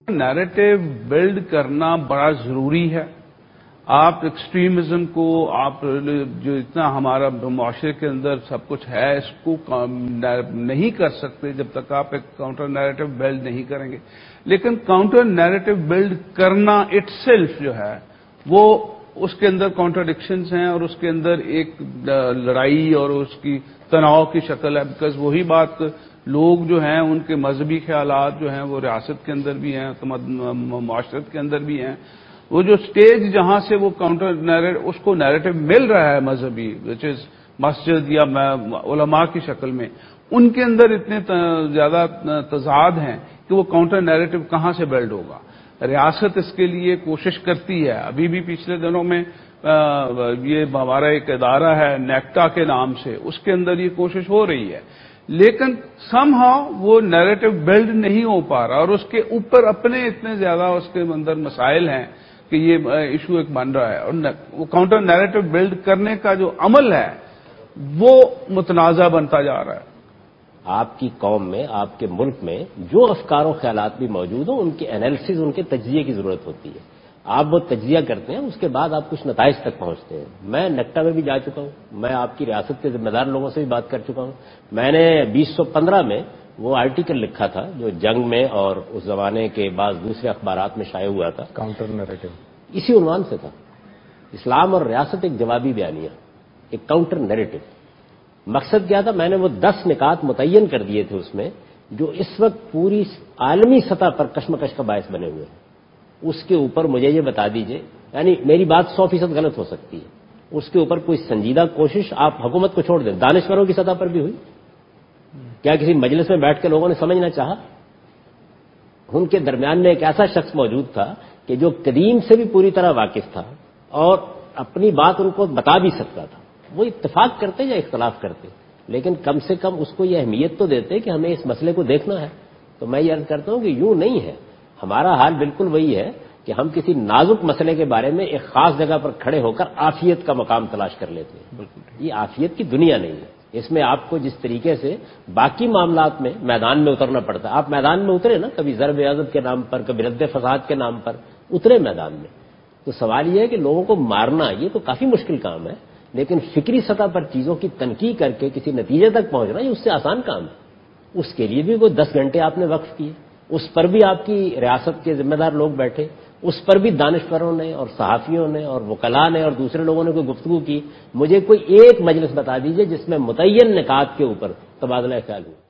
Narrative build کرنا بڑا ضروری ہے. آپ ایکسٹریمزم کو، آپ جو اتنا ہمارا معاشرے کے اندر سب کچھ ہے، اس کو نہیں کر سکتے جب تک آپ ایک کاؤنٹر نیریٹو بلڈ نہیں کریں گے. لیکن کاؤنٹر نیریٹو بلڈ کرنا اٹ سیلف جو ہے وہ اس کے اندر کانٹراڈکشنز ہیں، اور اس کے اندر ایک لڑائی اور اس کی تناؤ کی شکل ہے. بیکاز وہی بات لوگ جو ہیں ان کے مذہبی خیالات جو ہیں وہ ریاست کے اندر بھی ہیں، معاشرت کے اندر بھی ہیں. وہ جو سٹیج جہاں سے وہ کاؤنٹر اس کو نیریٹو مل رہا ہے مذہبی، وچ از مسجد یا علماء کی شکل میں، ان کے اندر اتنے زیادہ تضاد ہیں کہ وہ کاؤنٹر نیریٹو کہاں سے بلڈ ہوگا. ریاست اس کے لیے کوشش کرتی ہے. ابھی بھی پچھلے دنوں میں یہ ہمارا ایک ادارہ ہے نیکٹا کے نام سے، اس کے اندر یہ کوشش ہو رہی ہے، لیکن سم ہاؤ وہ نیریٹو بلڈ نہیں ہو پا رہا، اور اس کے اوپر اپنے اتنے زیادہ اس کے اندر مسائل ہیں کہ یہ ایشو ایک بن رہا ہے. اور وہ کاؤنٹر نیریٹو بلڈ کرنے کا جو عمل ہے وہ متنازع بنتا جا رہا ہے. آپ کی قوم میں، آپ کے ملک میں جو افکار و خیالات بھی موجود ہوں، ان کے انالیسز، ان کے تجزیے کی ضرورت ہوتی ہے. آپ وہ تجزیہ کرتے ہیں، اس کے بعد آپ کچھ نتائج تک پہنچتے ہیں. میں نیکٹا میں بھی جا چکا ہوں، میں آپ کی ریاست کے ذمہ دار لوگوں سے بھی بات کر چکا ہوں. میں نے 2015 میں وہ آرٹیکل لکھا تھا جو جنگ میں اور اس زمانے کے بعض دوسرے اخبارات میں شائع ہوا تھا، کاؤنٹر نیریٹو، اسی عنوان سے تھا، اسلام اور ریاست ایک جوابی بیانیہ، ایک کاؤنٹر نیریٹو. مقصد کیا تھا؟ میں نے وہ 10 نکات متعین کر دیے تھے اس میں، جو اس وقت پوری عالمی سطح پر کشمکش کا باعث بنے ہوئے ہیں. اس کے اوپر مجھے یہ بتا دیجئے، یعنی میری بات 100% غلط ہو سکتی ہے، اس کے اوپر کوئی سنجیدہ کوشش آپ حکومت کو چھوڑ دیں، دانشوروں کی سطح پر بھی ہوئی؟ کیا کسی مجلس میں بیٹھ کے لوگوں نے سمجھنا چاہا؟ ان کے درمیان میں ایک ایسا شخص موجود تھا کہ جو قدیم سے بھی پوری طرح واقف تھا اور اپنی بات ان کو بتا بھی سکتا تھا. وہ اتفاق کرتے یا اختلاف کرتے، لیکن کم سے کم اس کو یہ اہمیت تو دیتے کہ ہمیں اس مسئلے کو دیکھنا ہے. تو میں یہ عرض کرتا ہوں کہ یوں نہیں ہے، ہمارا حال بالکل وہی ہے کہ ہم کسی نازک مسئلے کے بارے میں ایک خاص جگہ پر کھڑے ہو کر عافیت کا مقام تلاش کر لیتے ہیں. یہ عافیت کی دنیا نہیں ہے. اس میں آپ کو جس طریقے سے باقی معاملات میں میدان میں اترنا پڑتا ہے، آپ میدان میں اترے نا، کبھی ضرب عضب کے نام پر، کبھی رد فساد کے نام پر اترے میدان میں. تو سوال یہ ہے کہ لوگوں کو مارنا یہ تو کافی مشکل کام ہے، لیکن فکری سطح پر چیزوں کی تنقیح کر کے کسی نتیجے تک پہنچنا یہ اس سے آسان کام ہے. اس کے لیے بھی کوئی 10 گھنٹے آپ نے وقف کیے، اس پر بھی آپ کی ریاست کے ذمہ دار لوگ بیٹھے، اس پر بھی دانشوروں نے اور صحافیوں نے اور وکلاء نے اور دوسرے لوگوں نے کوئی گفتگو کی. مجھے کوئی ایک مجلس بتا دیجئے جس میں متعین نکات کے اوپر تبادلہ خیال ہوا.